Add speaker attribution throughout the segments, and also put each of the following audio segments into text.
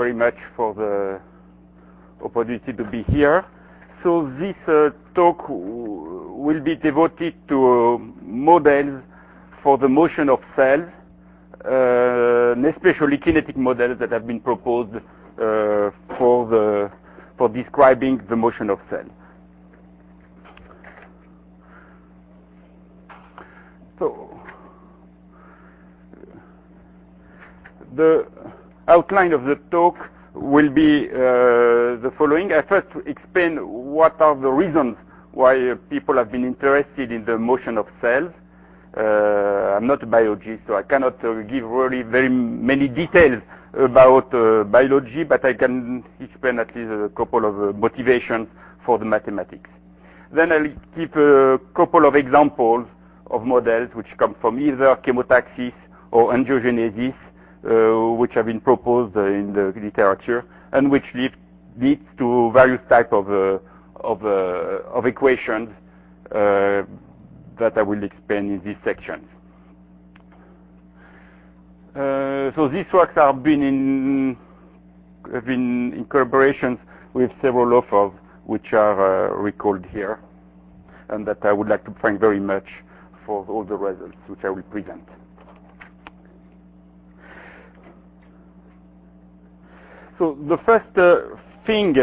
Speaker 1: very much for the opportunity to be here. So this talk will be devoted to models for the motion of cells, and especially kinetic models that have been proposed for describing the motion of cells. So the outline of the talk will be the following. I first explain what are the reasons why people have been interested in the motion of cells. I'm not a biologist, so I cannot give really very many details about biology, but I can explain at least a couple of motivations for the mathematics. Then I'll give a couple of examples of models which come from either chemotaxis or angiogenesis, which have been proposed in the literature, and which leads to various types of equations that I will explain in this section. So these works have been in collaborations with several authors, which are recalled here, and that I would like to thank very much for all the results which I will present. So the first thing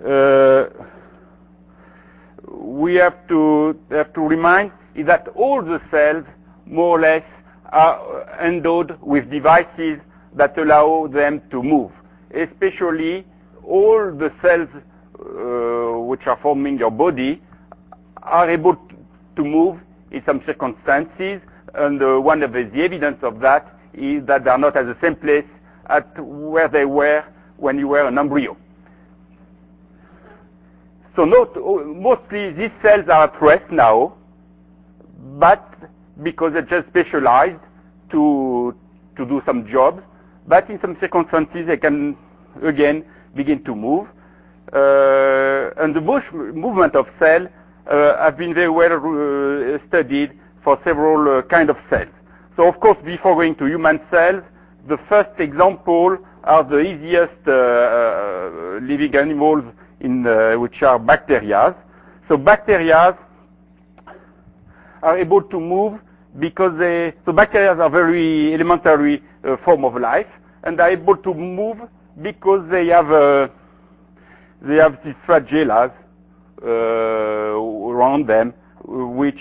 Speaker 1: we have to remind is that all the cells, more or less, are endowed with devices that allow them to move. Especially all the cells which are forming your body are able to move in some circumstances, and one of the evidence of that is that they are not at the same place at where they were when you were an embryo. So mostly these cells are at rest now, but because they're just specialized to do some jobs, but in some circumstances they can again begin to move. And the movement of cells have been very well studied for several kind of cells. So of course, before going to human cells, the first example are the easiest living animals which are bacteria. So bacteria are able to move because bacteria are very elementary form of life, and are able to move because they have these flagellas around them, which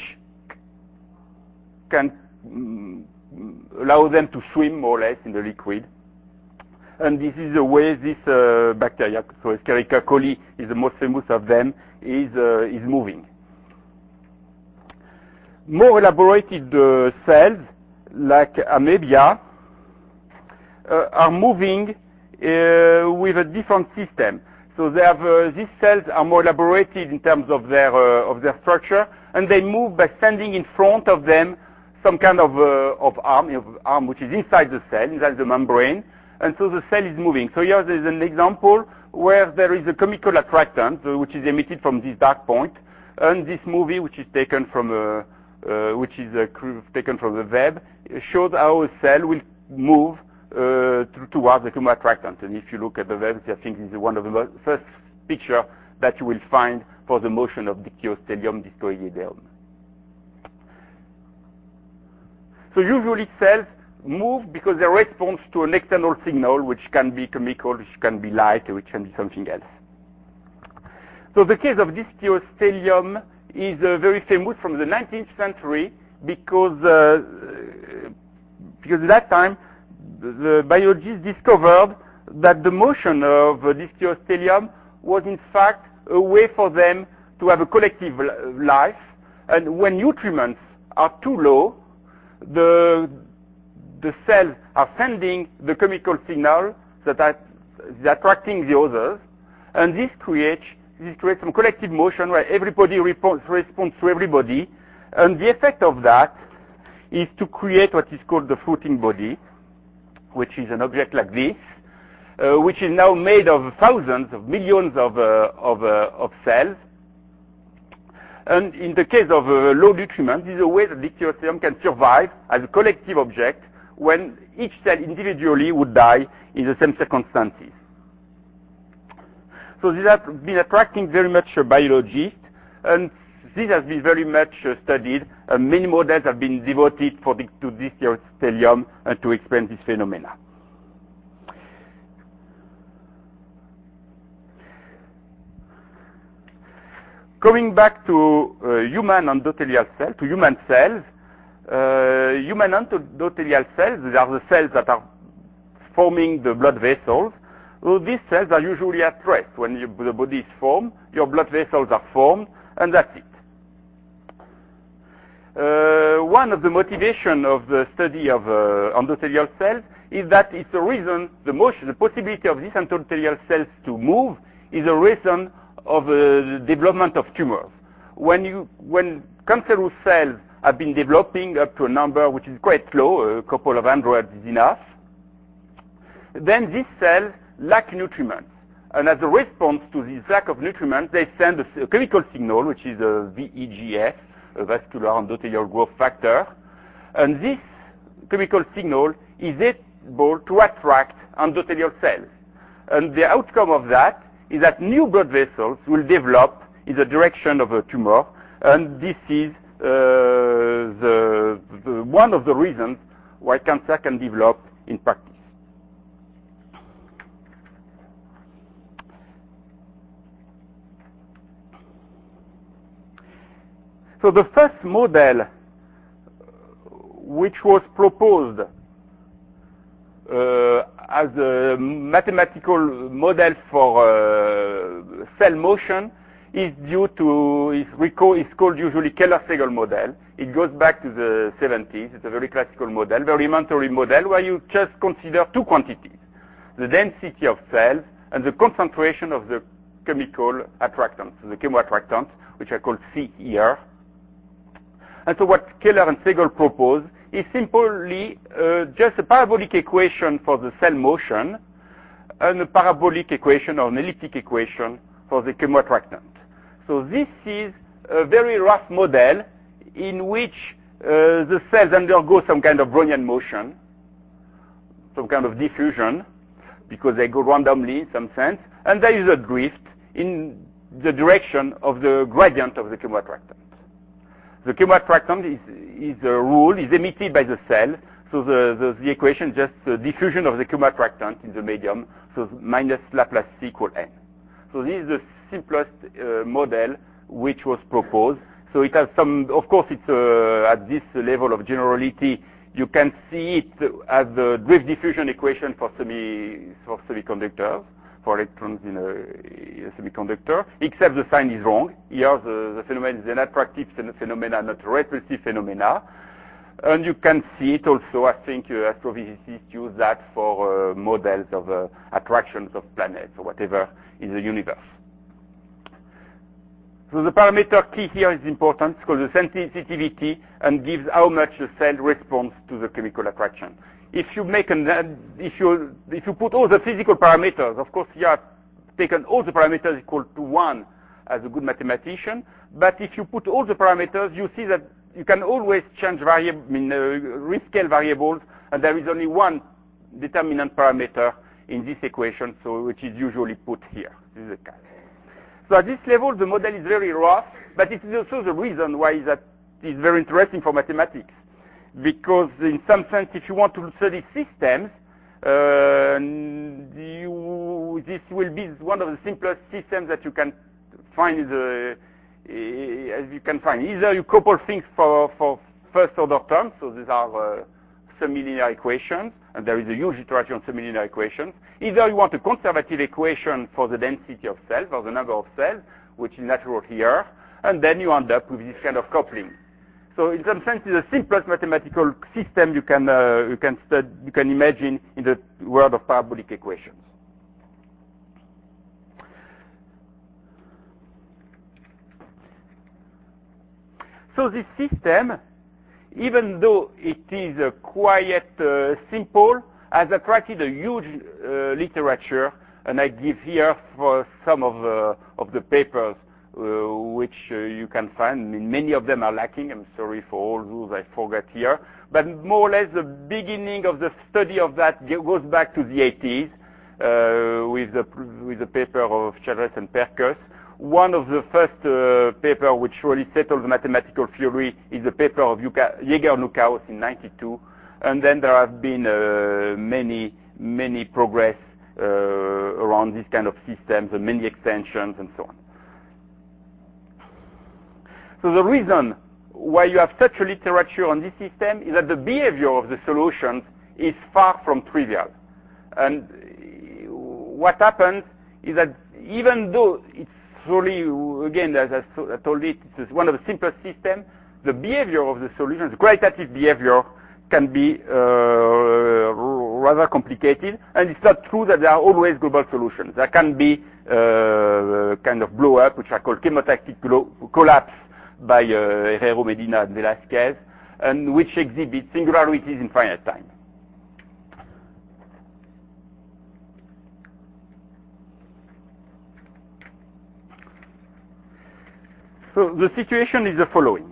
Speaker 1: can allow them to swim more or less in the liquid. And this is the way this bacteria, so Escherichia coli is the most famous of them, is moving. More elaborated cells, like amebia, are moving with a different system. So they have these cells are more elaborated in terms of their structure, and they move by sending in front of them some kind of arm which is inside the cell, inside the membrane, and so the cell is moving. So here there is an example where there is a chemical attractant which is emitted from this dark point, and this movie, which is taken from the web, shows how a cell will move towards the chemical attractant. And if you look at the web, I think this is one of the first pictures that you will find for the motion of Dictyostelium discoideum. So usually cells move because they respond to an external signal, which can be chemical, which can be light, which can be something else. So the case of Dictyostelium is very famous from the 19th century because at that time the biologists discovered that the motion of Dictyostelium was in fact a way for them to have a collective life, and when nutriments are too low, the cells are sending the chemical signal that is attracting the others, and this creates some collective motion where everybody responds to everybody, and the effect of that is to create what is called the fruiting body, which is an object like this, which is now made of thousands of millions of cells. And in the case of low nutriment, this is a way that Dictyostelium can survive as a collective object when each cell individually would die in the same circumstances. So this has been attracting very much biologists, and this has been very much studied. Many models have been devoted to this stellium and to explain this phenomena. Coming back to human endothelial cells, to human cells, human endothelial cells, they are the cells that are forming the blood vessels. So these cells are usually at rest. When the body is formed, your blood vessels are formed, and that's it. One of the motivation of the study of endothelial cells is that it's a reason, the possibility of these endothelial cells to move is a reason of the development of tumors. When cancerous cells have been developing up to a number which is quite low, a couple of hundred is enough, then these cells lack nutrients. And as a response to this lack of nutrients, they send a chemical signal, which is a VEGF, a vascular endothelial growth factor. And this chemical signal is able to attract endothelial cells. And the outcome of that is that new blood vessels will develop in the direction of a tumor, and this is one of the reasons why cancer can develop in practice. So the first model which was proposed as a mathematical model for cell motion is called usually Keller-Segal model. It goes back to the 70s. It's a very classical model, very elementary model, where you just consider two quantities: the density of cells and the concentration of the chemical attractants, the chemoattractants, which are called C here. And so what Keller and Segal propose is simply just a parabolic equation for the cell motion and a parabolic equation or an elliptic equation for the chemoattractant. So this is a very rough model in which the cells undergo some kind of Brownian motion, some kind of diffusion, because they go randomly in some sense, and there is a drift in the direction of the gradient of the chemoattractant. The chemoattractant is a rule, is emitted by the cell, so the equation is just the diffusion of the chemoattractant in the medium, so minus Laplace C equal n. So this is the simplest model which was proposed. So it has some, of course, it's at this level of generality, you can see it as the drift diffusion equation for semiconductors, for electrons in a semiconductor, except the sign is wrong. Here the phenomenon is an attractive phenomena, not a repulsive phenomena. And you can see it also, I think astrophysicists use that for models of attractions of planets or whatever in the universe. So the parameter key here is important. It's called the sensitivity and gives how much the cell responds to the chemical attraction. If you put all the physical parameters, of course you have taken all the parameters equal to 1 as a good mathematician, but if you put all the parameters, you see that you can always change rescale variables, and there is only one determinant parameter in this equation, so which is usually put here. This is the case. So at this level, the model is very rough, but it is also the reason why that is very interesting for mathematics. Because in some sense, if you want to study systems, this will be one of the simplest systems that you can find. Either you couple things for first order terms, so these are semi-linear equations, and there is a huge literature on semi-linear equations. Either you want a conservative equation for the density of cells, or the number of cells, which is natural here, and then you end up with this kind of coupling. So in some sense, it's the simplest mathematical system you can imagine in the world of parabolic equations. So this system, even though it is quite simple, has attracted a huge literature, and I give here for some of the papers which you can find. I mean, many of them are lacking. I'm sorry for all those I forgot here. But more or less the beginning of the study of that goes back to the 80s. with the paper of Childress and Perkus. One of the first paper which really settled the mathematical theory is the paper of Jaeger-Lukacs in '92, and then there have been many progress around this kind of systems, and many extensions and so on. So the reason why you have such a literature on this system is that the behavior of the solutions is far from trivial. And what happens is that even though it's really, again, as I told it, it's one of the simplest systems, the behavior of the solutions, the qualitative behavior, can be rather complicated. And it's not true that there are always global solutions. There can be kind of blow up, which are called chemotactic collapse by Herrero, Medina, and Velasquez, and which exhibit singularities in finite time. So the situation is the following.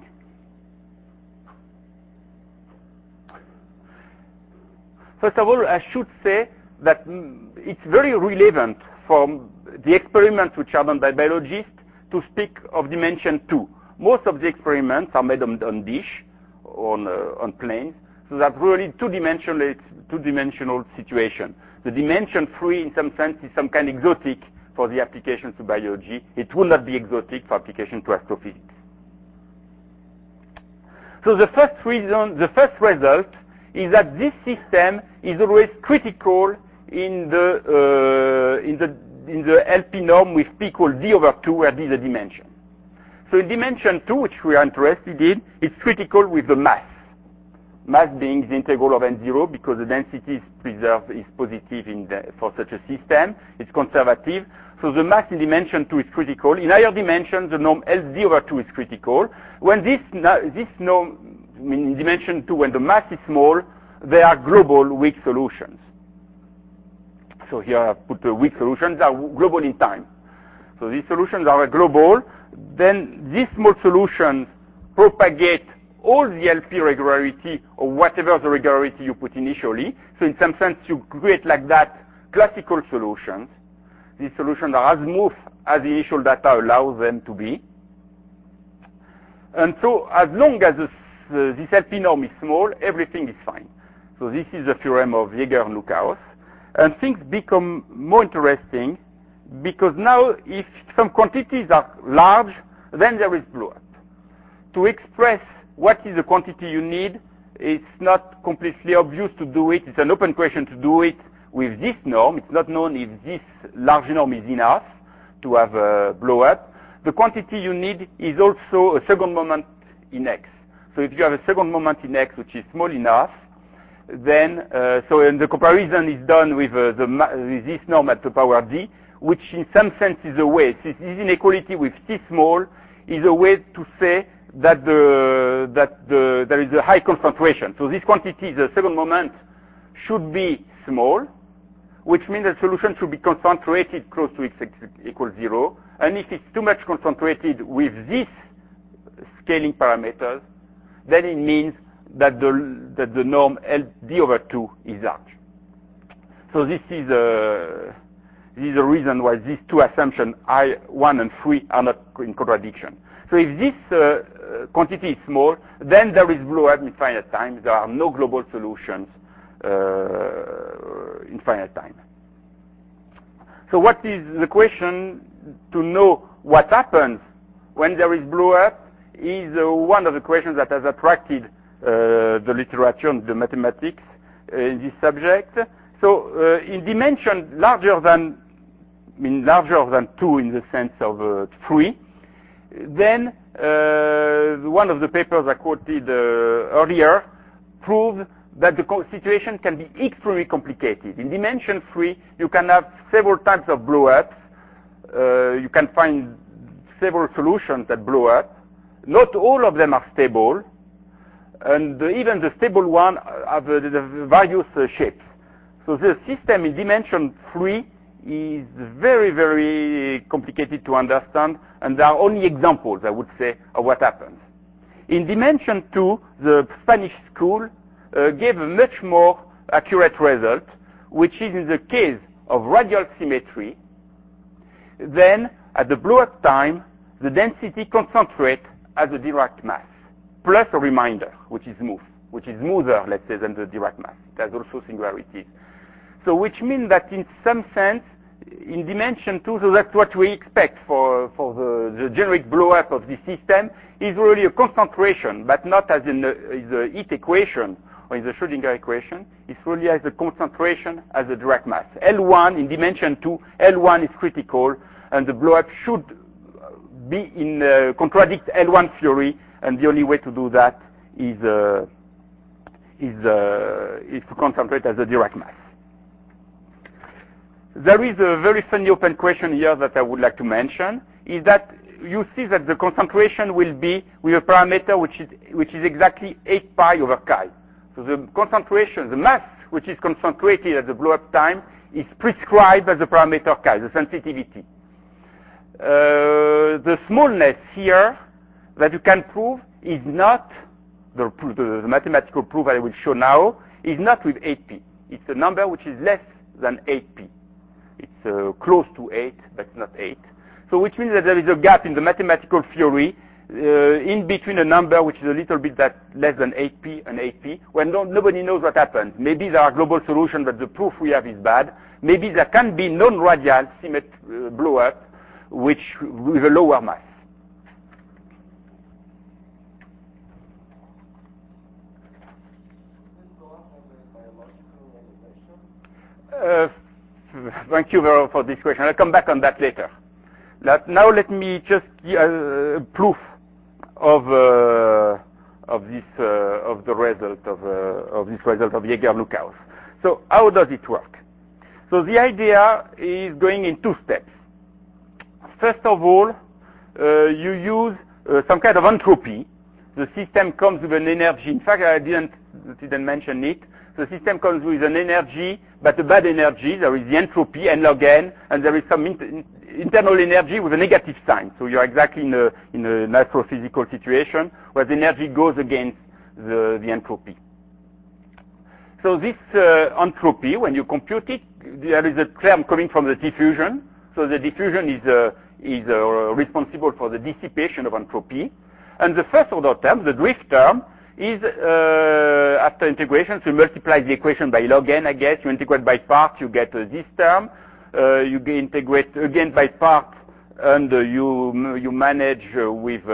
Speaker 1: First of all, I should say that it's very relevant for the experiments which are done by biologists to speak of dimension 2. Most of the experiments are made on dish, on planes, so that's really two-dimensional situation. The dimension 3, in some sense, is some kind of exotic for the applications to biology. It would not be exotic for application to astrophysics. So the first result is that this system is always critical in the LP norm with P equals d over 2, where d is a dimension. So in dimension 2, which we are interested in, it's critical with the mass. Mass being the integral of n0, because the density is preserved, is positive for such a system. It's conservative. So the mass in dimension 2 is critical. In higher dimensions, the norm LD over 2 is critical. When this norm, in dimension 2, when the mass is small, there are global weak solutions. So here I put the weak solutions are global in time. So these solutions are global. Then these small solutions propagate all the LP regularity or whatever the regularity you put initially. So in some sense, you create like that classical solutions. These solutions are as smooth as the initial data allows them to be. And so as long as this LP norm is small, everything is fine. So this is the theorem of Jaeger-Lukacs. And things become more interesting because now if some quantities are large, then there is blow-up. To express what is the quantity you need, it's not completely obvious to do it. It's an open question to do it with this norm. It's not known if this large norm is enough to have a blow-up. The quantity you need is also a second moment in X. So if you have a second moment in X which is small enough, then the comparison is done with this norm at the power d, which in some sense is a way. This inequality with t small is a way to say that there is a high concentration. So this quantity, the second moment, should be small, which means the solution should be concentrated close to x equals 0. And if it's too much concentrated with these scaling parameters, then it means that the norm LD over 2 is large. So this is a reason why these two assumptions, I1 and 3, are not in contradiction. So if this quantity is small, then there is blow-up in finite time. There are no global solutions in finite time. So what is the question to know what happens when there is blow-up is one of the questions that has attracted the literature and the mathematics in this subject. So in dimension larger than 2 in the sense of 3, then one of the papers I quoted earlier proves that the situation can be extremely complicated. In dimension 3, you can have several types of blow-ups. You can find several solutions that blow up. Not all of them are stable, and even the stable one have the various shapes. So the system in dimension 3 is very, very complicated to understand, and there are only examples, I would say, of what happens. In dimension 2, the Spanish school gave a much more accurate result, which is in the case of radial symmetry, then at the blow-up time, the density concentrates as a Dirac mass, plus a remainder, which is smoother, let's say, than the Dirac mass. It has also singularities. So which means that in some sense, in dimension 2, so that's what we expect for the generic blow-up of the system, is really a concentration, but not as in the heat equation or in the Schrödinger equation. It's really as a concentration as a Dirac mass. L1 in dimension 2, L1 is critical, and the blow-up should be in contradict L1 theory, and the only way to do that is to concentrate as a Dirac mass. There is a very funny open question here that I would like to mention, is that you see that the concentration will be with a parameter which is exactly 8 pi over chi. So the concentration, the mass which is concentrated at the blow-up time is prescribed as the parameter chi, the sensitivity. The smallness here that you can prove is not, the mathematical proof I will show now, is not with 8p. It's a number which is less than 8p. It's close to 8, but not 8. So which means that there is a gap in the mathematical theory in between a number which is a little bit less than 8p and 8p, when nobody knows what happens. Maybe there are global solutions, but the proof we have is bad. Maybe there can be non-radial blow-up with a lower mass. Thank you for this question. I'll come back on that later. Now let me just give proof of the result of Jaeger-Lucas. So how does it work? So the idea is going in 2 steps. First of all, you use some kind of entropy. The system comes with an energy. In fact, I didn't mention it. The system comes with an energy, but a bad energy. There is the entropy, n log n, and there is some internal energy with a negative sign. So you're exactly in an astrophysical situation where the energy goes against the entropy. So this entropy, when you compute it, there is a term coming from the diffusion. So the diffusion is responsible for the dissipation of entropy. And the first order term, the drift term, is after integration, so you multiply the equation by log n, I guess. You integrate by part, you get this term. You integrate again by part, and you manage with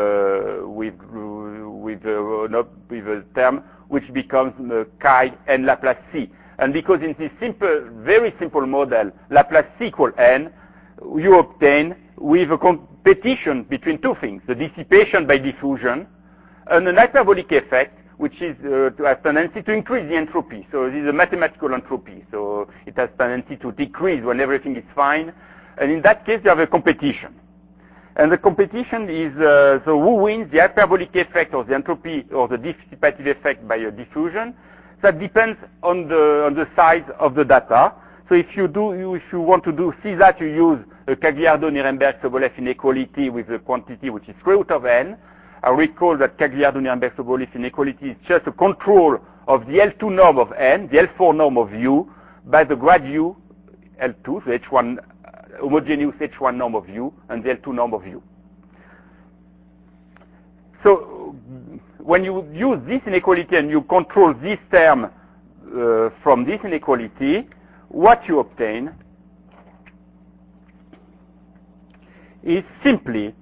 Speaker 1: a term which becomes chi n Laplace c. And because in this very simple model, Laplace c equal n, you obtain with a competition between 2 things: the dissipation by diffusion and an hyperbolic effect, which is has tendency to increase the entropy. So this is a mathematical entropy. So it has tendency to decrease when everything is fine. And in that case, you have a competition. And the competition is, so who wins, the hyperbolic effect or the entropy or the dissipative effect by a diffusion? That depends on the size of the data. So if you want to see that, you use a Cagliardo-Nirenberg-Sobolev inequality with a quantity which is square root of n. I recall that Cagliardo-Nirenberg-Sobolev inequality is just a control of the L2 norm of n, the L4 norm of u, by the grad u L2, the H1 homogeneous H1 norm of u, and the L2 norm of u. So when you use this inequality and you control this term from this inequality, what you obtain is simply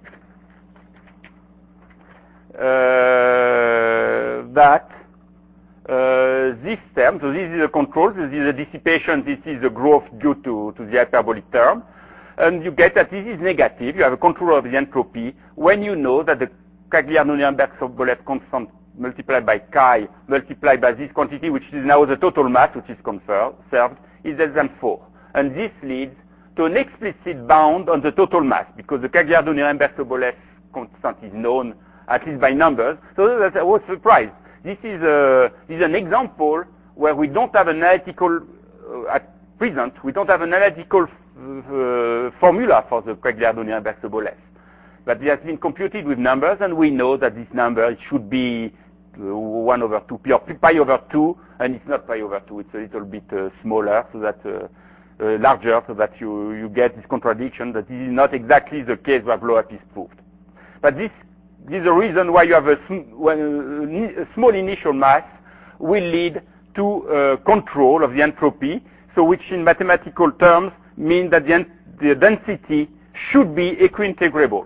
Speaker 1: that this term, so this is a control, this is a dissipation, this is a growth due to the hyperbolic term, and you get that this is negative. You have a control of the entropy when you know that the Cagliardo-Nirenberg-Sobolev constant multiplied by chi multiplied by this quantity, which is now the total mass, which is conserved, is less than 4. And this leads to an explicit bound on the total mass, because the Cagliardo-Nirenberg-Sobolev constant is known, at least by numbers. So I was surprised. This is an example where we don't have an analytical, at present, we don't have an analytical formula for the Cagliardo-Nirenberg-Sobolev. But it has been computed with numbers, and we know that this number should be 1 over 2p, or pi over 2, and it's not pi over 2, it's a little bit smaller, so that larger, so that you get this contradiction that this is not exactly the case where blow-up is proved. But this is the reason why you have a small initial mass will lead to control of the entropy, so which in mathematical terms means that the density should be equiintegrable.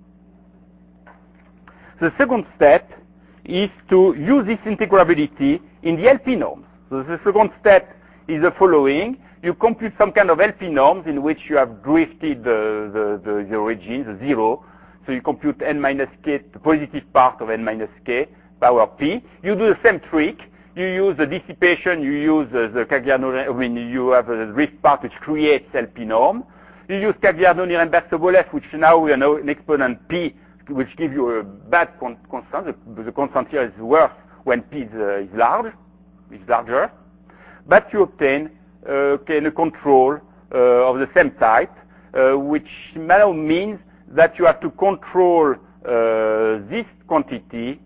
Speaker 1: The second step is to use this integrability in the LP norms. So the second step is the following. You compute some kind of LP norms in which you have drifted the origin, the zero. So you compute n minus k, the positive part of n minus k power p. You do the same trick. You use the dissipation, you use the Cagliari-Norian, you have a drift part which creates LP norm. You use Cagliari-Norian Sobolev, which now we know an exponent p, which gives you a bad constant. The constant here is worse when p is larger. But you obtain a control of the same type, which now means that you have to control this quantity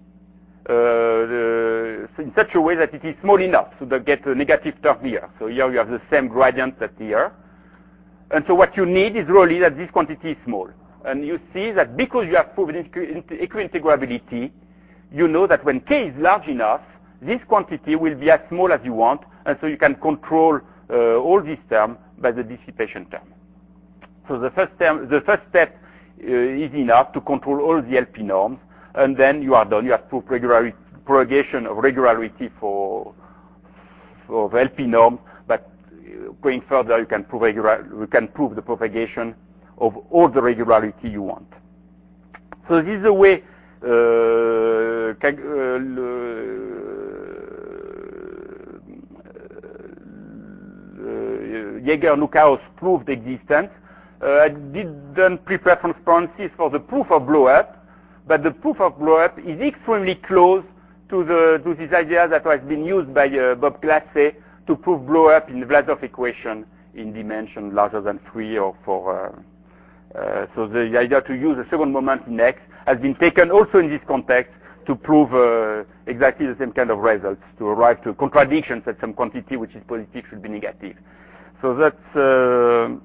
Speaker 1: in such a way that it is small enough so that get a negative term here. So here you have the same gradient that here. And so what you need is really that this quantity is small. And you see that because you have proven equiintegrability, you know that when k is large enough, this quantity will be as small as you want, and so you can control all these terms by the dissipation term. So the first step is enough to control all the LP norms, and then you are done. You have proved propagation of regularity for the LP norm, but going further, you can prove the propagation of all the regularity you want. So this is the way Jaeger-Lukacs proved existence. I didn't prepare transparencies for the proof of blow-up, but the proof of blow-up is extremely close to this idea that has been used by Bob Glasset to prove blow-up in the Vlasov equation in dimension larger than 3 or 4. So the idea to use a second moment in X has been taken also in this context to prove exactly the same kind of results, to arrive to contradictions that some quantity which is positive should be negative. So that's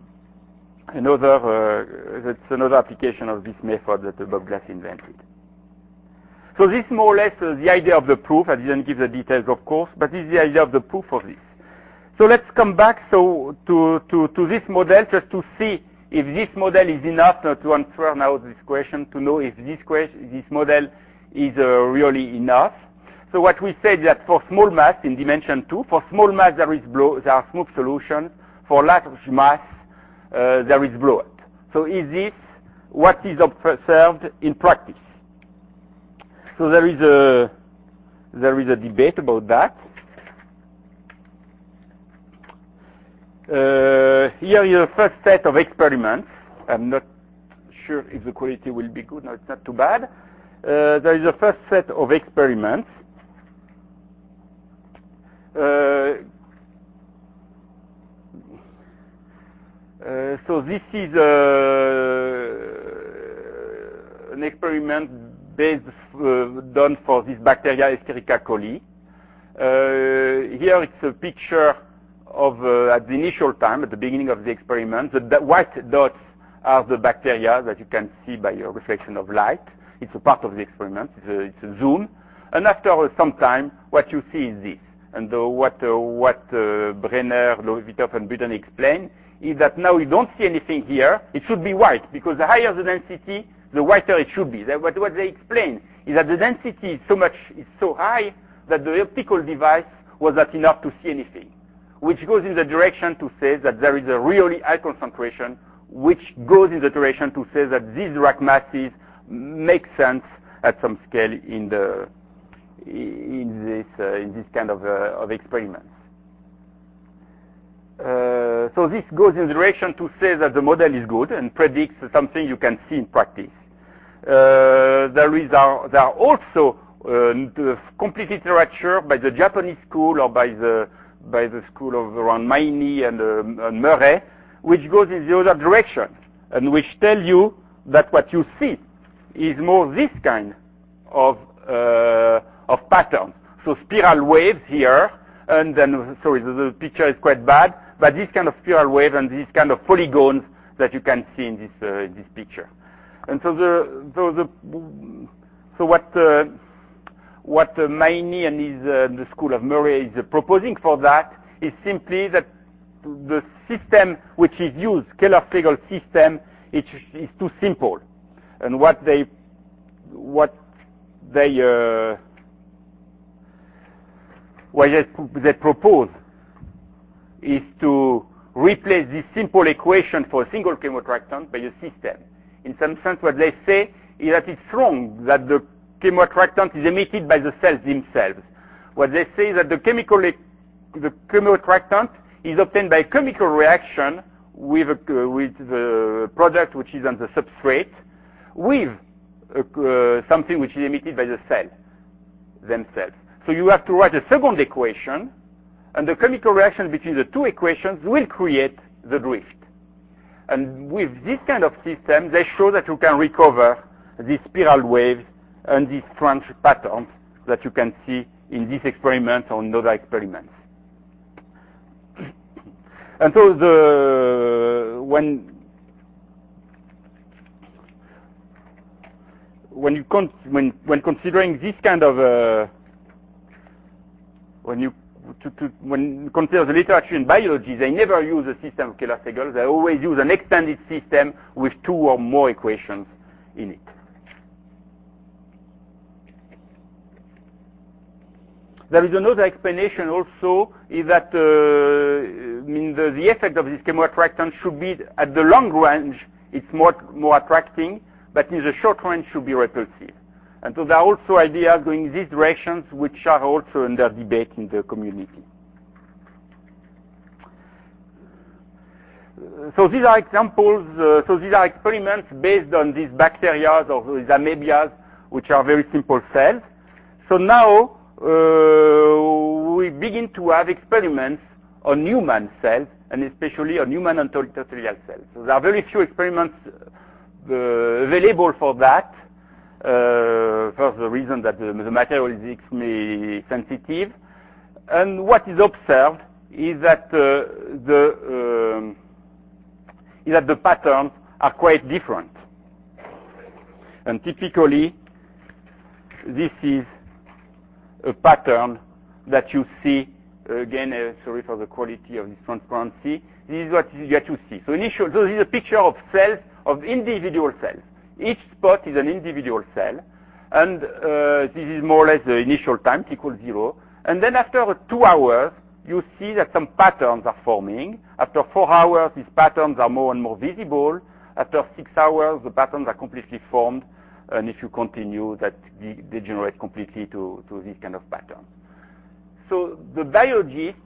Speaker 1: another application of this method that Bob Glasset invented. So this is more or less the idea of the proof. I didn't give the details, of course, but this is the idea of the proof of this. So let's come back to this model just to see if this model is enough to answer now this question, to know if this model is really enough. So what we said is that for small mass in dimension 2, for small mass there are smooth solutions. For large mass there is blow-up. So is this what is observed in practice? So there is a debate about that. Here is the first set of experiments. I'm not sure if the quality will be good. No, it's not too bad. There is a first set of experiments. So this is an experiment done for this bacteria Escherichia coli. Here it's a picture of at the initial time, at the beginning of the experiment. The white dots are the bacteria that you can see by a reflection of light. It's a part of the experiment. It's a zoom. And after some time, what you see is this. And what Brenner, Lovitov, and Buden explain is that now you don't see anything here. It should be white, because the higher the density, the whiter it should be. What they explain is that the density is so high that the optical device was not enough to see anything, which goes in the direction to say that there is a really high concentration, which goes in the direction to say that these Dirac masses make sense at some scale in this kind of experiments. So this goes in the direction to say that the model is good and predicts something you can see in practice. There are also complete literature by the Japanese school or by the school of around Maini and Murray, which goes in the other direction and which tell you that what you see is more this kind of pattern. So spiral waves here, and then, sorry, the picture is quite bad, but this kind of spiral wave and these kind of polygons that you can see in this picture. And so what Maini and the School of Murray is proposing for that is simply that the system which is used, Keller-Flegel system, is too simple. And what they propose is to replace this simple equation for a single chemoattractant by a system. In some sense, what they say is that it's wrong that the chemoattractant is emitted by the cells themselves. What they say is that the chemoattractant is obtained by a chemical reaction with the product which is on the substrate with something which is emitted by the cell themselves. So you have to write a second equation, and the chemical reaction between the two equations will create the drift. And with this kind of system, they show that you can recover these spiral waves and these strange patterns that you can see in this experiment or in other experiments. And so when considering this kind of when you consider the literature in biology, they never use a system of Keller-Flegel. They always use an extended system with two or more equations in it. There is another explanation also, is that the effect of this chemoattractant should be at the long range, it's more attracting, but in the short range should be repulsive. And so there are also ideas going in these directions which are also under debate in the community. So these are examples, these are experiments based on these bacteria or these amoebias, which are very simple cells. So now we begin to have experiments on human cells, and especially on human endothelial cells. So there are very few experiments available for that. For the reason that the material is extremely sensitive. And what is observed is that the patterns are quite different. And typically, this is a pattern that you see, again, sorry for the quality of this transparency, this is what you get to see. So this is a picture of cells, of individual cells. Each spot is an individual cell, and this is more or less the initial time, t equals 0. And then after 2 hours, you see that some patterns are forming. After 4 hours, these patterns are more and more visible. After 6 hours, the patterns are completely formed, and if you continue, that degenerate completely to this kind of pattern. So the biologists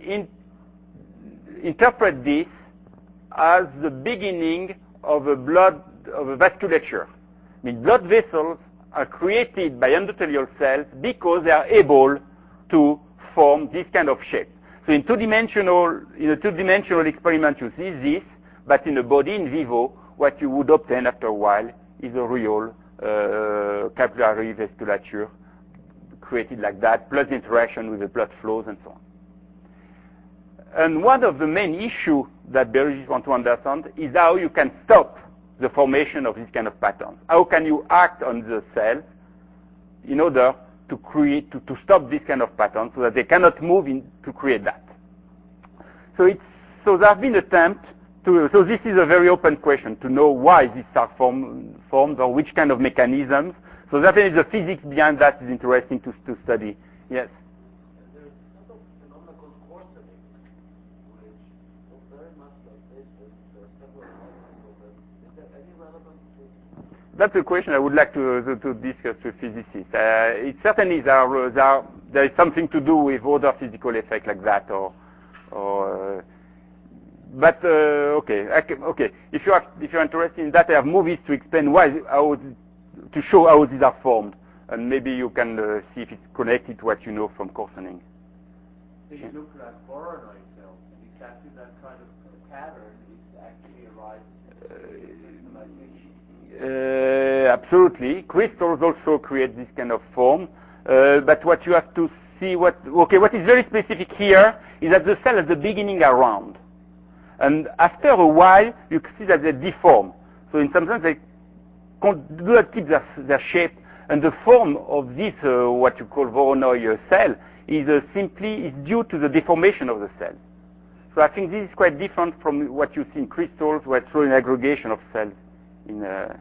Speaker 1: interpret this as the beginning of a vasculature. I mean, blood vessels are created by endothelial cells because they are able to form this kind of shape. So in a two-dimensional experiment, you see this, but in a body in vivo, what you would obtain after a while is a real capillary vasculature created like that, plus interaction with the blood flows and so on. And one of the main issues that biologists want to understand is how you can stop the formation of this kind of patterns. How can you act on the cell in order to create, to stop this kind of pattern so that they cannot move to create that? So there have been attempts so this is a very open question to know why these are formed or which kind of mechanisms. So definitely the physics behind that is interesting to study. Yes?
Speaker 2: There's another phenomenon called coarsening, which looks very much like this. There are several elements of them. Is there any relevance to?
Speaker 1: That's a question I would like to discuss with physicists. It certainly there is something to do with other physical effects like that, but okay. If you're interested in that, I have movies to explain to show how these are formed, and maybe you can see if it's connected to what you know from coarsening.
Speaker 2: If you look at Voronoi cells, and exactly that kind of pattern is actually arises.
Speaker 1: Absolutely. Crystals also create this kind of form, but what you have to see, what is very specific here is that the cell at the beginning are round. And after a while, you can see that they deform. So in some sense, they do not keep their shape. And the form of this, what you call Voronoi cell, is simply due to the deformation of the cell. So I think this is quite different from what you see in crystals, where it's an aggregation of cells in that.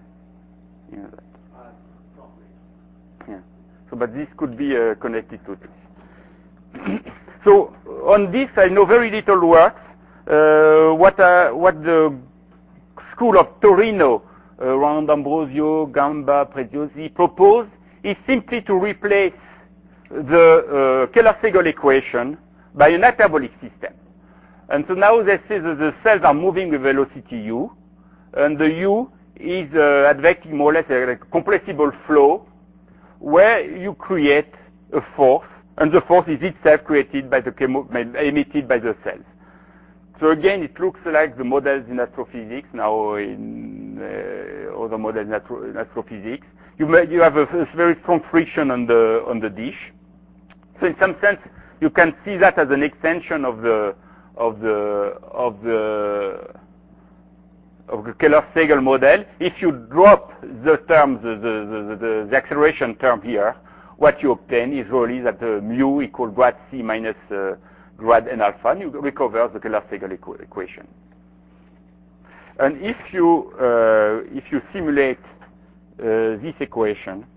Speaker 1: Yeah. So, but this could be connected to this. So on this, I know very little works. What the school of Torino, around Ambrosio, Gamba, Preziosi, proposed is simply to replace the Keller-Segal equation by an hyperbolic system. And so now they say that the cells are moving with velocity u, and the u is advecting more or less a compressible flow, where you create a force, and the force is itself created by emitted by the cells. So again, it looks like the models in astrophysics, now in other models in astrophysics. You have a very strong friction on the dish. So in some sense, you can see that as an extension of the Keller-Segal model. If you drop the terms, the acceleration term here, what you obtain is really that mu equals grad c minus grad n alpha, and you recover the Keller-Segal equation. And if you simulate this equation,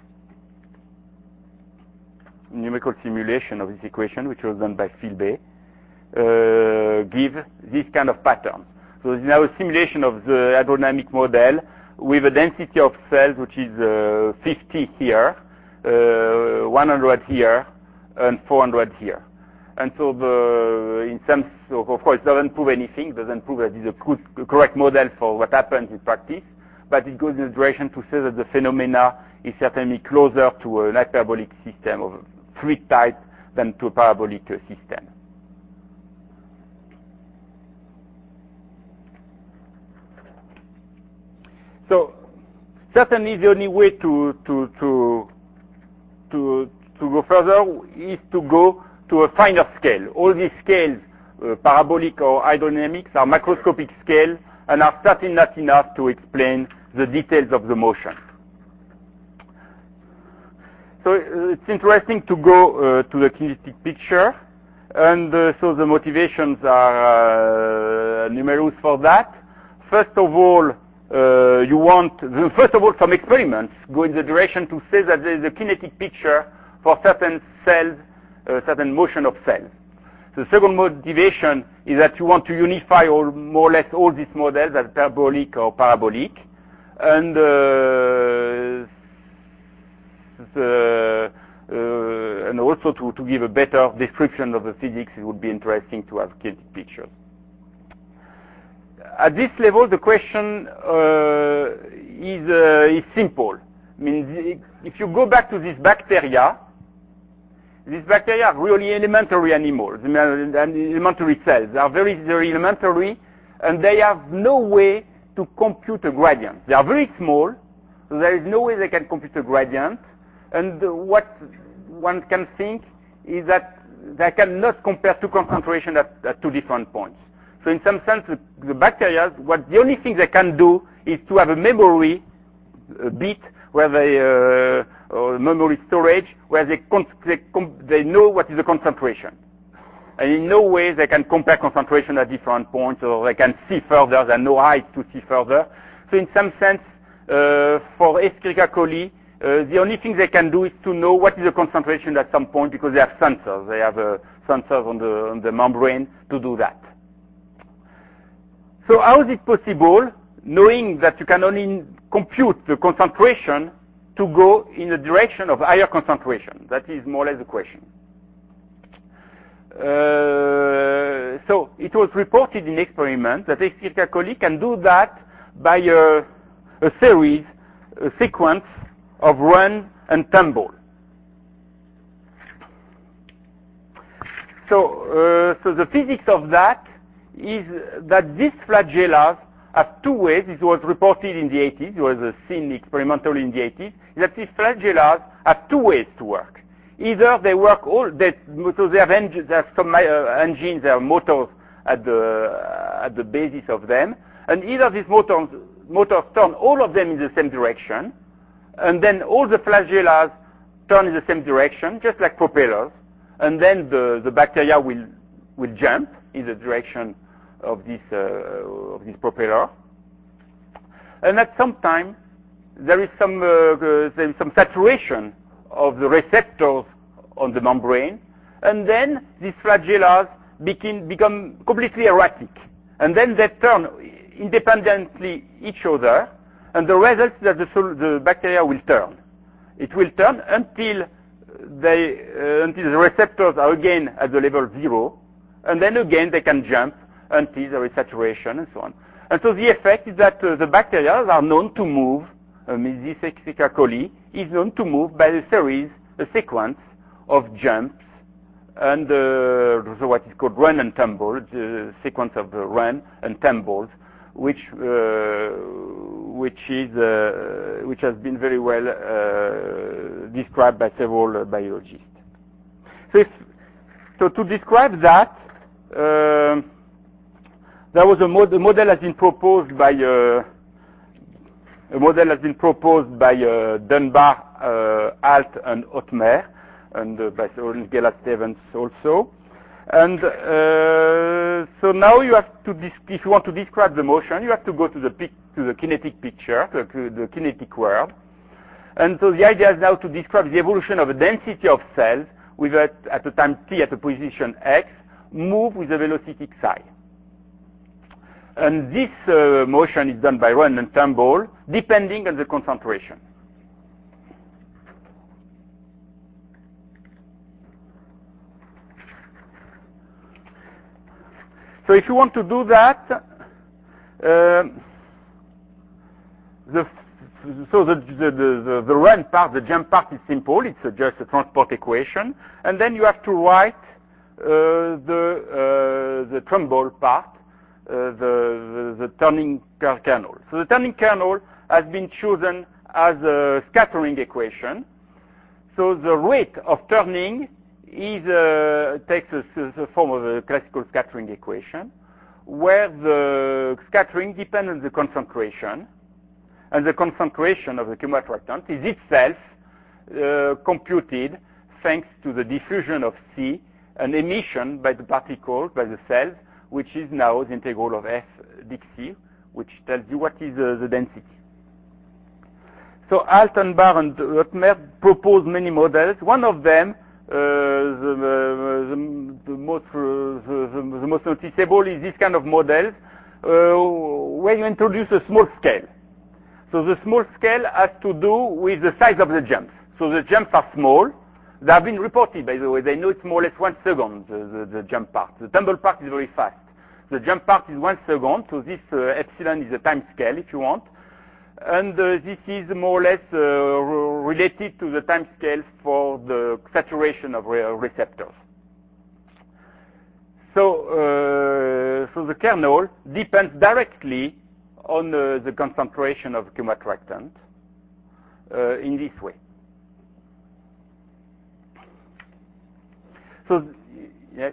Speaker 1: numerical simulation of this equation, which was done by Filbé, give this kind of pattern. So this is now a simulation of the hydrodynamic model with a density of cells which is 50 here, 100 here, and 400 here. And so of course, it doesn't prove anything. It doesn't prove that it's a correct model for what happens in practice, but it goes in the direction to say that the phenomena is certainly closer to an hyperbolic system of fluid type than to a parabolic system. So certainly the only way to go further is to go to a finer scale. All these scales, parabolic or hydrodynamics, are macroscopic scale and are certainly not enough to explain the details of the motion. So it's interesting to go to the kinetic picture, and so the motivations are numerous for that. First of all, some experiments go in the direction to say that there is a kinetic picture for certain cells, certain motion of cells. The second motivation is that you want to unify more or less all these models as parabolic or parabolic, and also to give a better description of the physics. It would be interesting to have kinetic pictures. At this level, the question is simple. I mean, if you go back to these bacteria are really elementary animals, elementary cells. They are very, very elementary, and they have no way to compute a gradient. They are very small, so there is no way they can compute a gradient. And what one can think is that they cannot compare two concentrations at two different points. So in some sense, the bacteria, the only thing they can do is to have a memory bit where or memory storage, where they know what is the concentration. And in no way they can compare concentration at different points, or they can see further. There are no height to see further. So in some sense, for Escherichia coli, the only thing they can do is to know what is the concentration at some point, because they have sensors. They have sensors on the membrane to do that. So how is it possible, knowing that you can only compute the concentration, to go in the direction of higher concentration? That is more or less the question. So it was reported in experiments that Escherichia coli can do that by a sequence of run and tumble. So the physics of that is that these flagellas have two ways. It was reported in the 80s. It was seen experimentally in the 80s. That these flagellas have two ways to work. Either they work so they have engines, they have some engines, they have motors at the basis of them. And either these motors turn all of them in the same direction, and then all the flagellas turn in the same direction, just like propellers. And then the bacteria will jump in the direction of this propeller. And at some time, there is some saturation of the receptors on the membrane, and then these flagellas become completely erratic. And then they turn independently each other, and the result is that the bacteria will turn. It will turn until the receptors are again at the level 0, and then again they can jump until there is saturation and so on. And so the effect is that the bacteria are known to move, this Escherichia coli is known to move by a sequence of jumps, and so what is called run and tumble, the sequence of run and tumbles, which has been very well described by several biologists. So to describe that, there was a model has been proposed by Dunbar, Alt, and Ottmer, and by Gela Stevens also. And so now you have to, if you want to describe the motion, you have to go to the kinetic picture, to the kinetic world. And so the idea is now to describe the evolution of a density of cells with at the time t at a position x move with a velocity psi. And this motion is done by run and tumble depending on the concentration. So if you want to do that, the run part, the jump part is simple. It's just a transport equation. And then you have to write the tumble part, the turning kernel. So the turning kernel has been chosen as a scattering equation. So the rate of turning takes the form of a classical scattering equation, where the scattering depends on the concentration, and the concentration of the chemoattractant is itself computed thanks to the diffusion of C and emission by the particles, by the cells, which is now the integral of f dxc, which tells you what is the density. So Altenbar and Ottmer propose many models. One of them, the most noticeable, is this kind of model where you introduce a small scale. So the small scale has to do with the size of the jumps. So the jumps are small. They have been reported, by the way. They know it's more or less 1 second, the jump part. The tumble part is very fast. The jump part is 1 second, so this epsilon is a time scale, if you want. And this is more or less related to the time scale for the saturation of receptors. So the kernel depends directly on the concentration of chemoattractant in this way. So yes.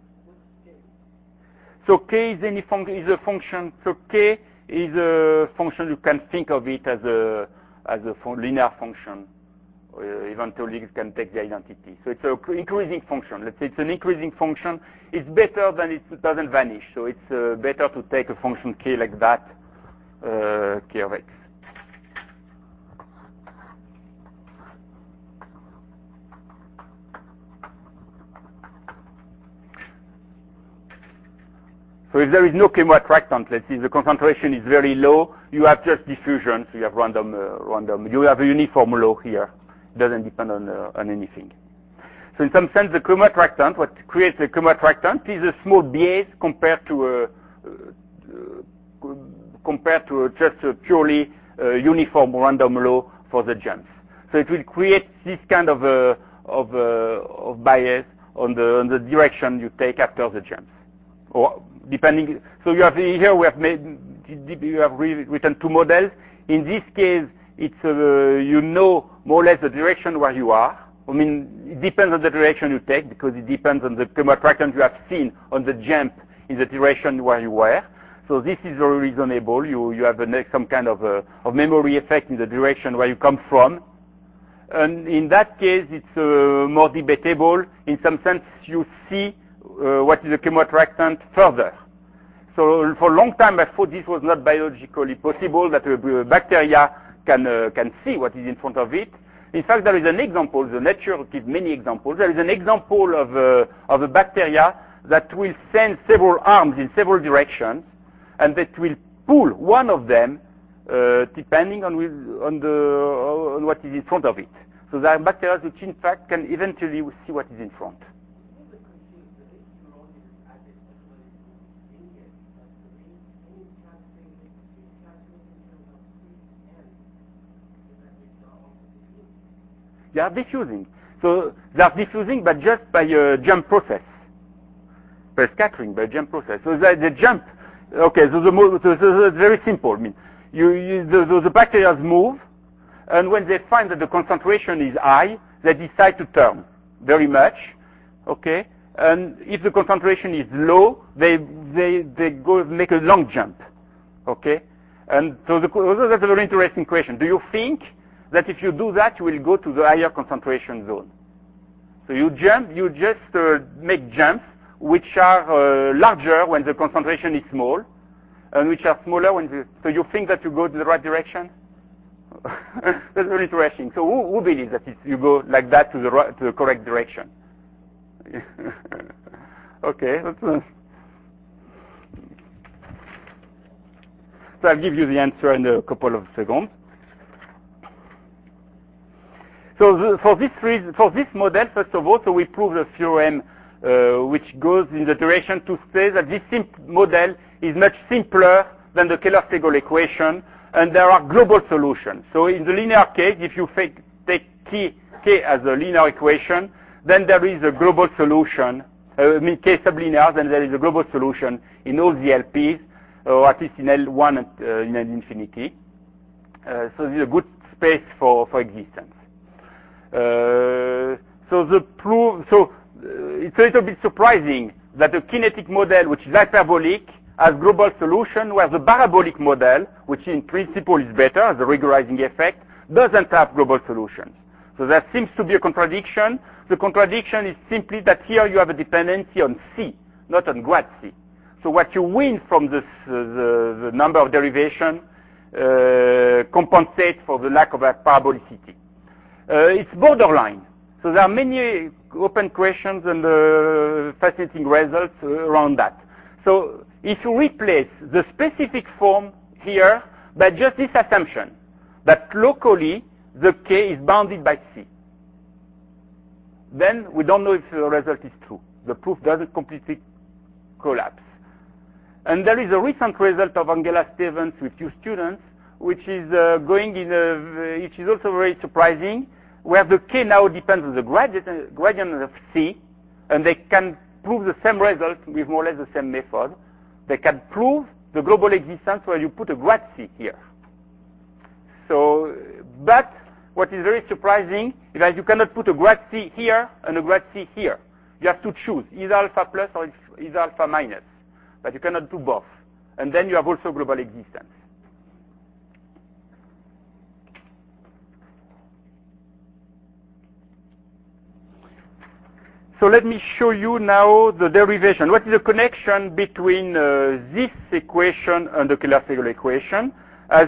Speaker 1: So k is a function. So k is a function. You can think of it as a linear function. Eventually, you can take the identity. So it's an increasing function. Let's say it's an increasing function. It's better than it doesn't vanish. So it's better to take a function k like that, k of x. So if there is no chemoattractant, let's say the concentration is very low, you have just diffusion, so you have random. You have a uniform law here. It doesn't depend on anything. So in some sense, the chemoattractant, what creates a chemoattractant, is a small bias compared to just a purely uniform random law for the jumps. So it will create this kind of bias on the direction you take after the jumps. Or depending, so you have here we have written 2 models. In this case, it's you know more or less the direction where you are. I mean, it depends on the direction you take because it depends on the chemoattractant you have seen on the jump in the direction where you were. So this is very reasonable. You have some kind of memory effect in the direction where you come from. And in that case, it's more debatable. In some sense, you see what is the chemoattractant further. So for a long time, I thought this was not biologically possible, that bacteria can see what is in front of it. In fact, there is an example. The nature gives many examples. There is an example of a bacteria that will send several arms in several directions, and that will pull one of them depending on what is in front of it. So there are bacteria which, in fact, can eventually see what is in front. They are diffusing. So they are diffusing, but just by a jump process, by scattering, by a jump process. So they jump. Okay, so it's very simple. I mean, the bacteria move, and when they find that the concentration is high, they decide to turn very much. Okay, and if the concentration is low, they go make a long jump. Okay, and so that's a very interesting question. Do you think that if you do that, you will go to the higher concentration zone? So you just make jumps which are larger when the concentration is small, and which are smaller so you think that you go to the right direction? That's very interesting. So who believes that you go like that to the correct direction? Okay. So I'll give you the answer in a couple of seconds. So for this model, first of all, so we prove the theorem which goes in the direction to say that this model is much simpler than the Keller-Segel equation, and there are global solutions. So in the linear case, if you take K as a linear equation, then there is a global solution. K sublinear, then there is a global solution in all the LPs, or at least in L1 and in L infinity. So this is a good space for existence. It's a little bit surprising that the kinetic model, which is hyperbolic, has global solution, where the parabolic model, which in principle is better, has a regularizing effect, doesn't have global solutions. So there seems to be a contradiction. The contradiction is simply that here you have a dependency on C, not on grad C. So what you win from the number of derivation compensates for the lack of parabolicity. It's borderline. So there are many open questions and fascinating results around that. So if you replace the specific form here by just this assumption that locally the K is bounded by C, then we don't know if the result is true. The proof doesn't completely collapse. And there is a recent result of Angela Stevens with 2 students, which is which is also very surprising, where the K now depends on the gradient of C, and they can prove the same result with more or less the same method. They can prove the global existence where you put a grad C here. So, but what is very surprising is that you cannot put a grad C here and a grad C here. You have to choose either alpha plus or either alpha minus, but you cannot do both. And then you have also global existence. So let me show you now the derivation. What is the connection between this equation and the Keller-Segel equation? As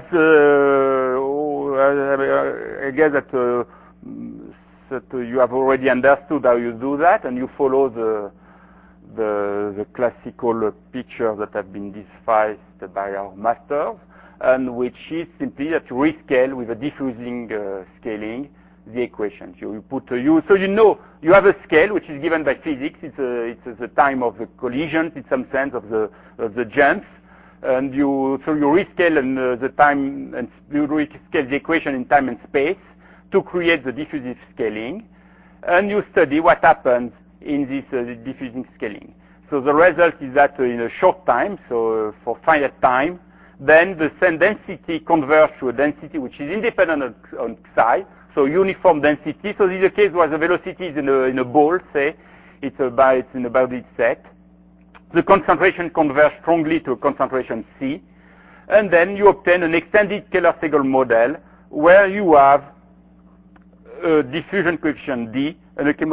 Speaker 1: I guess that you have already understood how you do that, and you follow the classical picture that have been devised by our masters, and which is simply that you rescale with a diffusing scaling the equations. You have a scale which is given by physics. It's the time of the collisions, in some sense, of the jumps, and you rescale and the time, and you rescale the equation in time and space to create the diffusive scaling, and you study what happens in this diffusing scaling. So the result is that in a short time, so for finite time, then the same density converges to a density which is independent on psi. So uniform density. So this is a case where the velocity is in a ball, say. It's in a bounded set. the concentration converges strongly to a concentration C, and then you obtain an extended Keller-Segal model where you have a diffusion coefficient D and a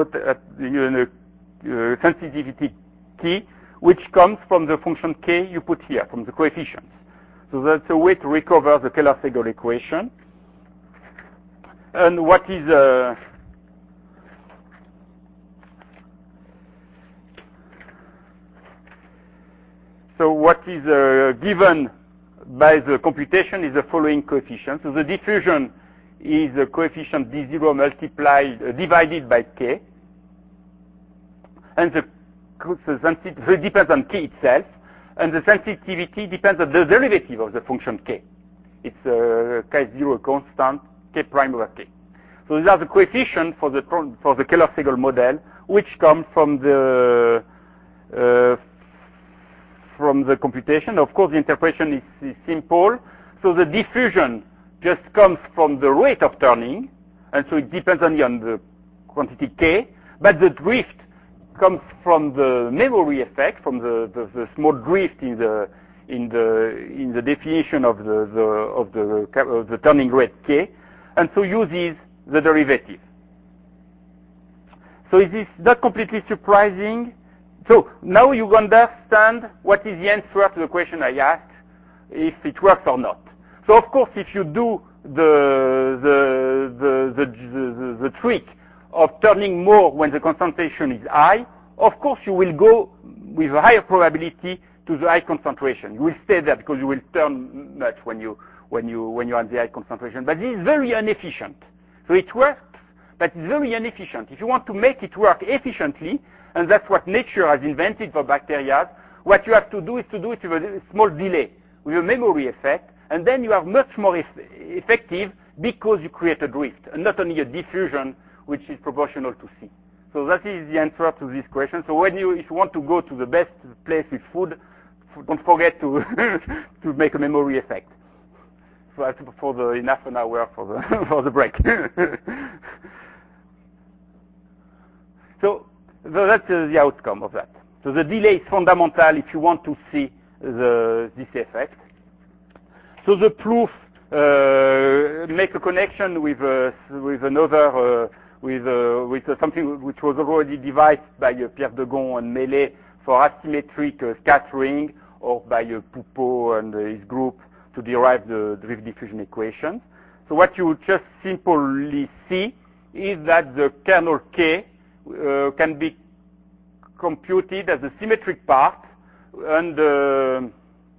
Speaker 1: sensitivity T, which comes from the function K you put here, from the coefficients. So that's a way to recover the Keller-Segal equation. And what is given by the computation is the following coefficient. So the diffusion is the coefficient D0 divided by K, and the depends on K itself, and the sensitivity depends on the derivative of the function K. It's K0 constant, K prime over K. So these are the coefficients for the Keller-Segal model, which come from the computation. Of course, the interpretation is simple. So the diffusion just comes from the rate of turning, and so it depends only on the quantity K, but the drift comes from the memory effect, from the small drift in the definition of the turning rate K, and so uses the derivative. So it is not completely surprising. So now you understand what is the answer to the question I asked, if it works or not. So of course, if you do the trick of turning more when the concentration is high, of course you will go with a higher probability to the high concentration. You will stay there because you will turn much when you are at the high concentration. But this is very inefficient. So it works, but it's very inefficient. If you want to make it work efficiently, and that's what nature has invented for bacteria, what you have to do is to do it with a small delay, with a memory effect, and then you are much more effective because you create a drift, and not only a diffusion which is proportional to C. So that is the answer to this question. So if you want to go to the best place with food, don't forget to to make a memory effect. For in half an hour for the break. So that's the outcome of that. So the delay is fundamental if you want to see this effect. So the proof make a connection with another with something which was already devised by Pierre Degon and Meillet for asymmetric scattering, or by Poupeau and his group to derive the drift diffusion equation. So what you just simply see is that the kernel K can be computed as a symmetric part and an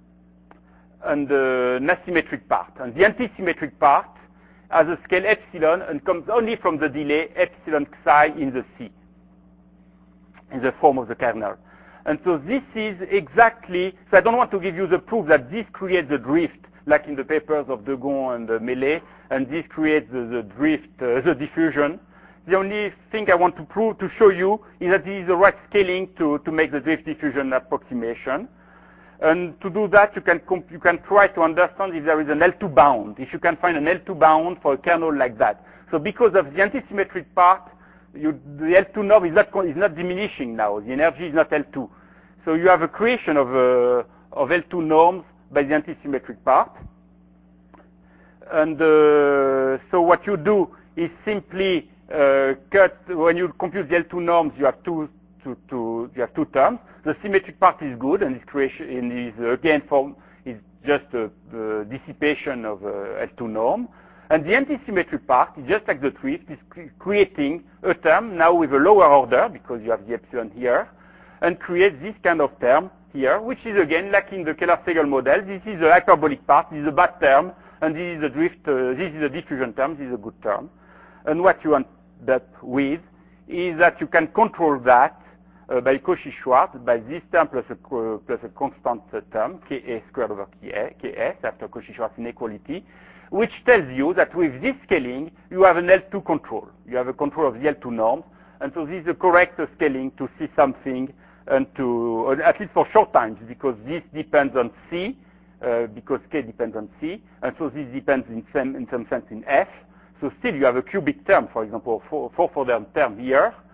Speaker 1: asymmetric part. And the antisymmetric part has a scale epsilon and comes only from the delay epsilon psi in the C, in the form of the kernel. And so this is exactly, so I don't want to give you the proof that this creates the drift, like in the papers of Degon and Meillet, and this creates the drift, the diffusion. The only thing I want to prove, to show you, is that this is the right scaling to make the drift diffusion approximation. And to do that, you can try to understand if there is an L2 bound, if you can find an L2 bound for a kernel like that. So because of the antisymmetric part, the L2 norm is not diminishing now. The energy is not L2. So you have a creation of L2 norms by the antisymmetric part. And so what you do is simply cut, when you compute the L2 norms, you have two terms. The symmetric part is good, and its creation is again is just a dissipation of L2 norm. And the antisymmetric part is just like the drift, is creating a term now with a lower order, because you have the epsilon here, and creates this kind of term here, which is again like in the Keller-Segal model. This is the hyperbolic part, this is a bad term, and this is the drift, this is the diffusion term, this is a good term. And what you end up with is that you can control that by Cauchy-Schwarz, by this term plus a constant term, Ka squared over Ks, after Cauchy-Schwarz inequality, which tells you that with this scaling, you have an L2 control. You have a control of the L2 norms, and so this is the correct scaling to see something, and to, at least for short times, because this depends on C, because K depends on C, and so this depends in some sense in F. So still you have a cubic term, for example, four-ordered term here.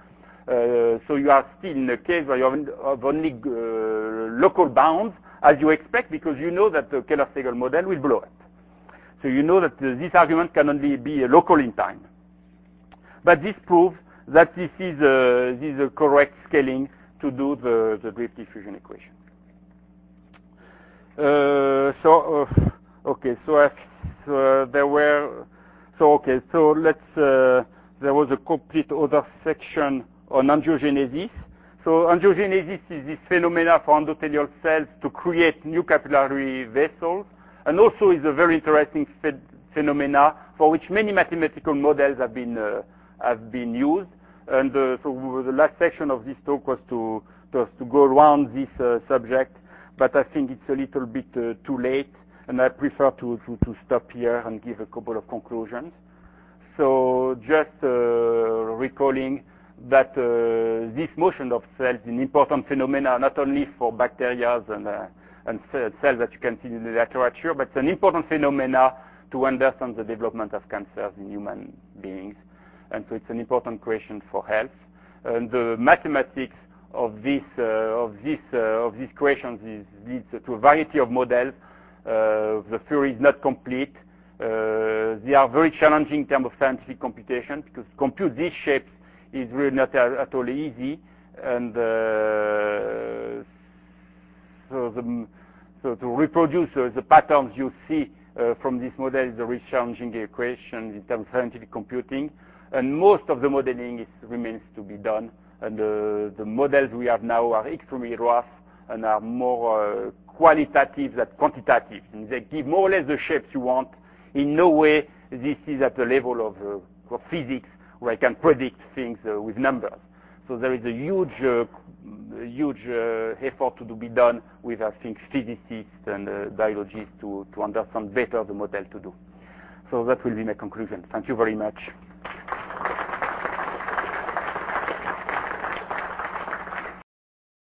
Speaker 1: So you are still in a case where you have only local bounds, as you expect, because you know that the Keller-Segel model will blow up. So you know that this argument can only be local in time. But this proves that this is a correct scaling to do the drift diffusion equation. There was a complete other section on angiogenesis. So angiogenesis is this phenomena for endothelial cells to create new capillary vessels, and also is a very interesting phenomena for which many mathematical models have been used. And so the last section of this talk was to go around this subject, but I think it's a little bit too late, and I prefer to stop here and give a couple of conclusions. So just recalling that this motion of cells is an important phenomena not only for bacteria and cells that you can see in the literature, but it's an important phenomena to understand the development of cancers in human beings. And so it's an important question for health. And the mathematics of these equations leads to a variety of models. The theory is not complete. They are very challenging in terms of scientific computation, because to compute these shapes is really not at all easy. And so to reproduce the patterns you see from this model is a very challenging equation in terms of scientific computing. And most of the modeling remains to be done. And the models we have now are extremely rough and are more qualitative than quantitative. And they give more or less the shapes you want. In no way this is at the level of physics where I can predict things with numbers. So there is a huge effort to be done with, I think, physicists and biologists to understand better the model to do. So that will be my conclusion. Thank you very much.